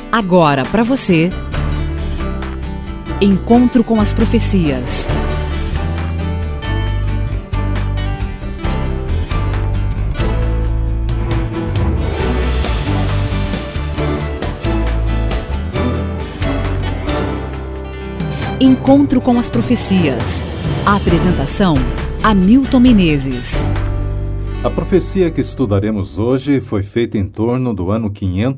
Agora para você, Encontro com as Profecias. Encontro com as Profecias. A apresentação: Hamilton Menezes. A profecia que estudaremos hoje foi feita em torno do ano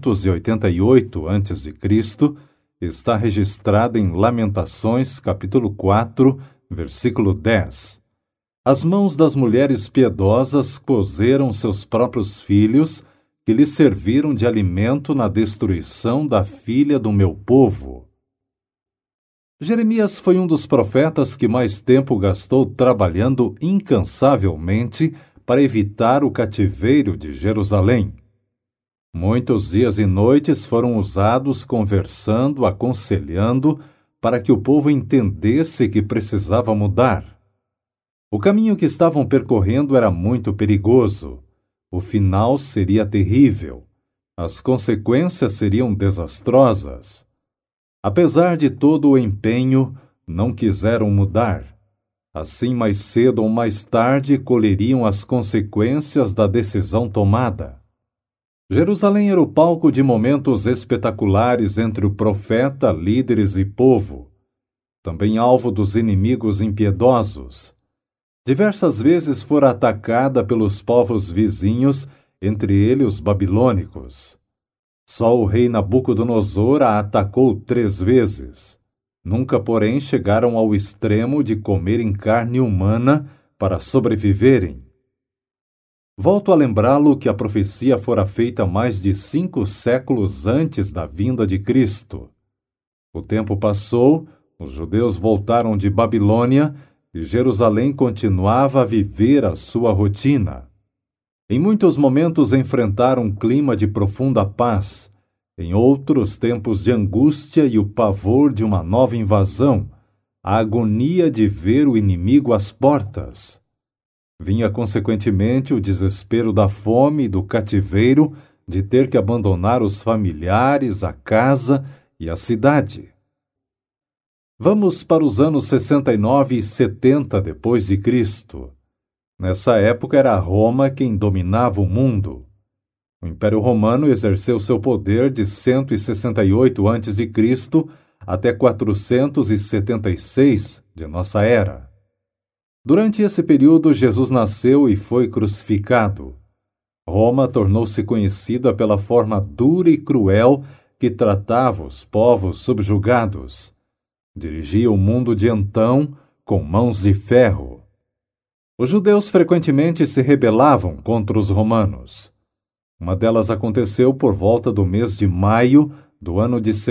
588 a.C., está registrada em Lamentações, capítulo 4, versículo 10. As mãos das mulheres piedosas cozeram seus próprios filhos, que lhes serviram de alimento na destruição da filha do meu povo. Jeremias foi um dos profetas que mais tempo gastou trabalhando incansavelmente para evitar o cativeiro de Jerusalém. Muitos dias e noites foram usados conversando, aconselhando, para que o povo entendesse que precisava mudar. O caminho que estavam percorrendo era muito perigoso. O final seria terrível. As consequências seriam desastrosas. Apesar de todo o empenho, não quiseram mudar. Assim, mais cedo ou mais tarde, colheriam as consequências da decisão tomada. Jerusalém era o palco de momentos espetaculares entre o profeta, líderes e povo. Também alvo dos inimigos impiedosos. Diversas vezes fora atacada pelos povos vizinhos, entre eles os babilônicos. Só o rei Nabucodonosor a atacou 3 vezes. Nunca, porém, chegaram ao extremo de comerem carne humana para sobreviverem. Volto a lembrá-lo que a profecia fora feita mais de 5 séculos antes da vinda de Cristo. O tempo passou, os judeus voltaram de Babilônia e Jerusalém continuava a viver a sua rotina. Em muitos momentos enfrentaram um clima de profunda paz, em outros tempos de angústia e o pavor de uma nova invasão, a agonia de ver o inimigo às portas. Vinha, consequentemente, o desespero da fome e do cativeiro de ter que abandonar os familiares, a casa e a cidade. Vamos para os anos 69 e 70 depois de Cristo. Nessa época era Roma quem dominava o mundo. O Império Romano exerceu seu poder de 168 a.C. até 476 de nossa era. Durante esse período, Jesus nasceu e foi crucificado. Roma tornou-se conhecida pela forma dura e cruel que tratava os povos subjugados. Dirigia o mundo de então com mãos de ferro. Os judeus frequentemente se rebelavam contra os romanos. Uma delas aconteceu por volta do mês de maio do ano de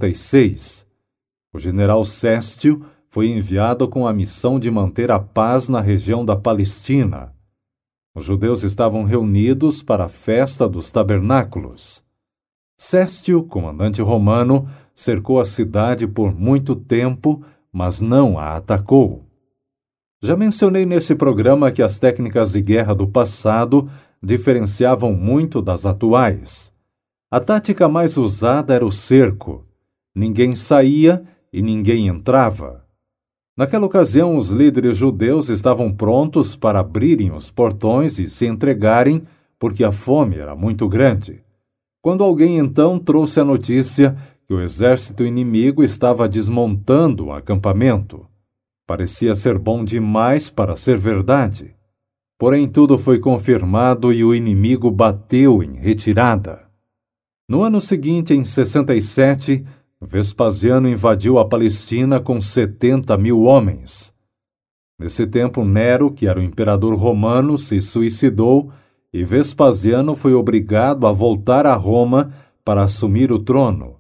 66. O general Sestio foi enviado com a missão de manter a paz na região da Palestina. Os judeus estavam reunidos para a festa dos tabernáculos. Sestio, comandante romano, cercou a cidade por muito tempo, mas não a atacou. Já mencionei nesse programa que as técnicas de guerra do passado diferenciavam muito das atuais. A tática mais usada era o cerco. Ninguém saía e ninguém entrava. Naquela ocasião, os líderes judeus estavam prontos para abrirem os portões e se entregarem, porque a fome era muito grande. Quando alguém então trouxe a notícia que o exército inimigo estava desmontando o acampamento. Parecia ser bom demais para ser verdade. Porém, tudo foi confirmado e o inimigo bateu em retirada. No ano seguinte, em 67, Vespasiano invadiu a Palestina com 70.000 homens. Nesse tempo, Nero, que era o imperador romano, se suicidou e Vespasiano foi obrigado a voltar a Roma para assumir o trono.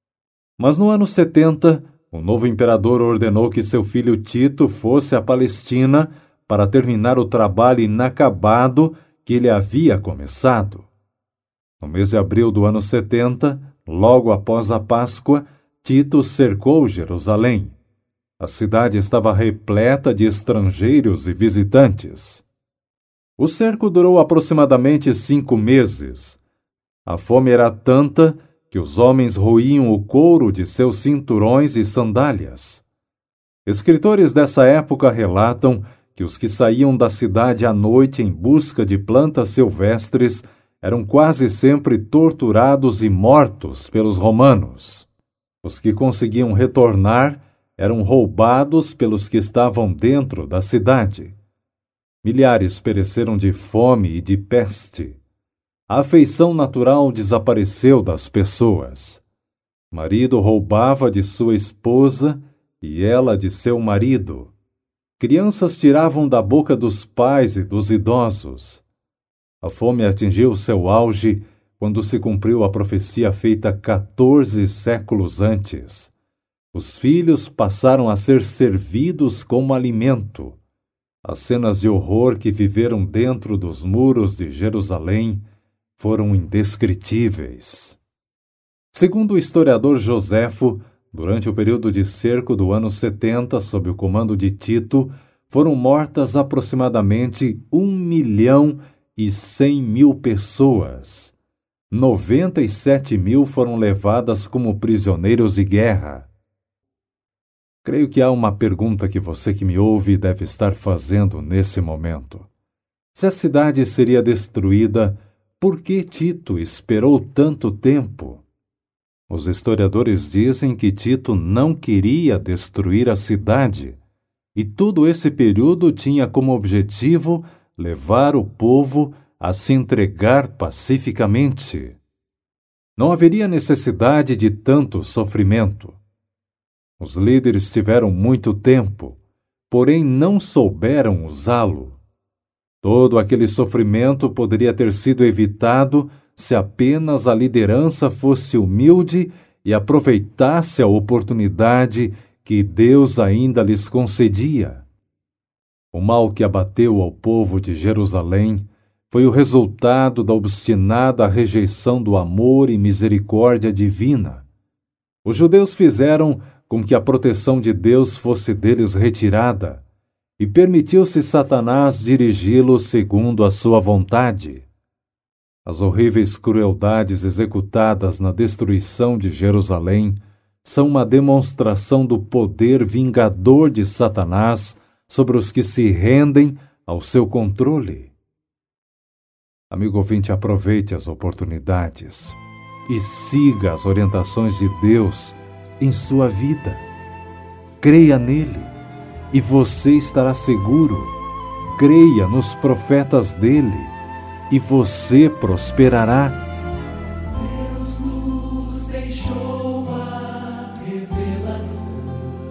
Mas no ano 70, o novo imperador ordenou que seu filho Tito fosse à Palestina para terminar o trabalho inacabado que ele havia começado. No mês de abril do ano 70, logo após a Páscoa, Tito cercou Jerusalém. A cidade estava repleta de estrangeiros e visitantes. O cerco durou aproximadamente 5 meses. A fome era tanta que os homens roíam o couro de seus cinturões e sandálias. Escritores dessa época relatam que os que saíam da cidade à noite em busca de plantas silvestres eram quase sempre torturados e mortos pelos romanos. Os que conseguiam retornar eram roubados pelos que estavam dentro da cidade. Milhares pereceram de fome e de peste. A afeição natural desapareceu das pessoas. Marido roubava de sua esposa e ela de seu marido. Crianças tiravam da boca dos pais e dos idosos. A fome atingiu seu auge quando se cumpriu a profecia feita 14 séculos antes. Os filhos passaram a ser servidos como alimento. As cenas de horror que viveram dentro dos muros de Jerusalém foram indescritíveis. Segundo o historiador Joséfo, durante o período de cerco do ano 70, sob o comando de Tito, foram mortas aproximadamente 1.100.000 pessoas. 97.000 foram levadas como prisioneiros de guerra. Creio que há uma pergunta que você que me ouve deve estar fazendo nesse momento. Se a cidade seria destruída, por que Tito esperou tanto tempo? Os historiadores dizem que Tito não queria destruir a cidade, e todo esse período tinha como objetivo levar o povo a se entregar pacificamente. Não haveria necessidade de tanto sofrimento. Os líderes tiveram muito tempo, porém não souberam usá-lo. Todo aquele sofrimento poderia ter sido evitado se apenas a liderança fosse humilde e aproveitasse a oportunidade que Deus ainda lhes concedia. O mal que abateu ao povo de Jerusalém foi o resultado da obstinada rejeição do amor e misericórdia divina. Os judeus fizeram com que a proteção de Deus fosse deles retirada, e permitiu-se Satanás dirigi-los segundo a sua vontade. As horríveis crueldades executadas na destruição de Jerusalém são uma demonstração do poder vingador de Satanás sobre os que se rendem ao seu controle. Amigo ouvinte, aproveite as oportunidades e siga as orientações de Deus em sua vida. Creia nele e você estará seguro. Creia nos profetas dele e você prosperará. Deus nos deixou a revelação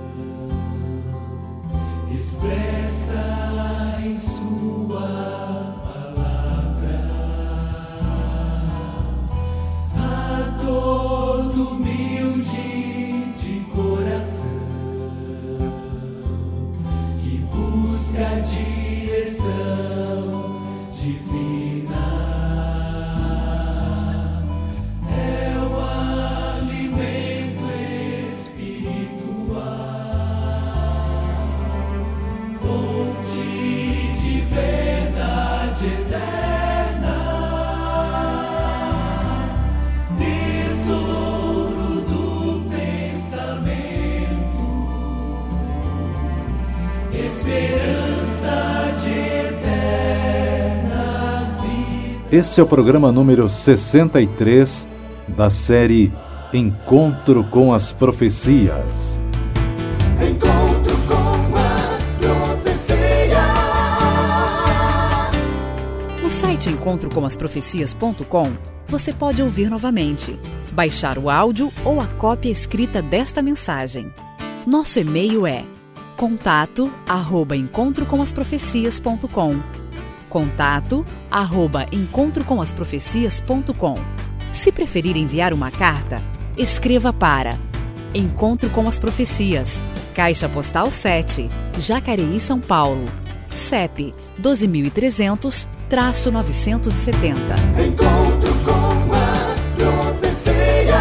expressa em sua palavra a todo humilde que busca a direção divina. É o alimento espiritual, fonte de verdade eterna, tesouro do pensamento, esperança de eterna vida. Este é o programa número 63 da série Encontro com as Profecias. Encontro com as profecias. No site encontrocomasprofecias.com você pode ouvir novamente, baixar o áudio ou a cópia escrita desta mensagem. Nosso e-mail é contato@encontrocomasprofecias.com. contato@encontrocomasprofecias.com. Se preferir enviar uma carta, escreva para Encontro com as Profecias, Caixa Postal 7, Jacareí, São Paulo, CEP 12.300-970. Encontro com as profecias.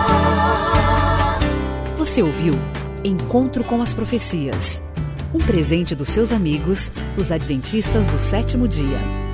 Você ouviu Encontro com as Profecias, um presente dos seus amigos, os Adventistas do Sétimo Dia.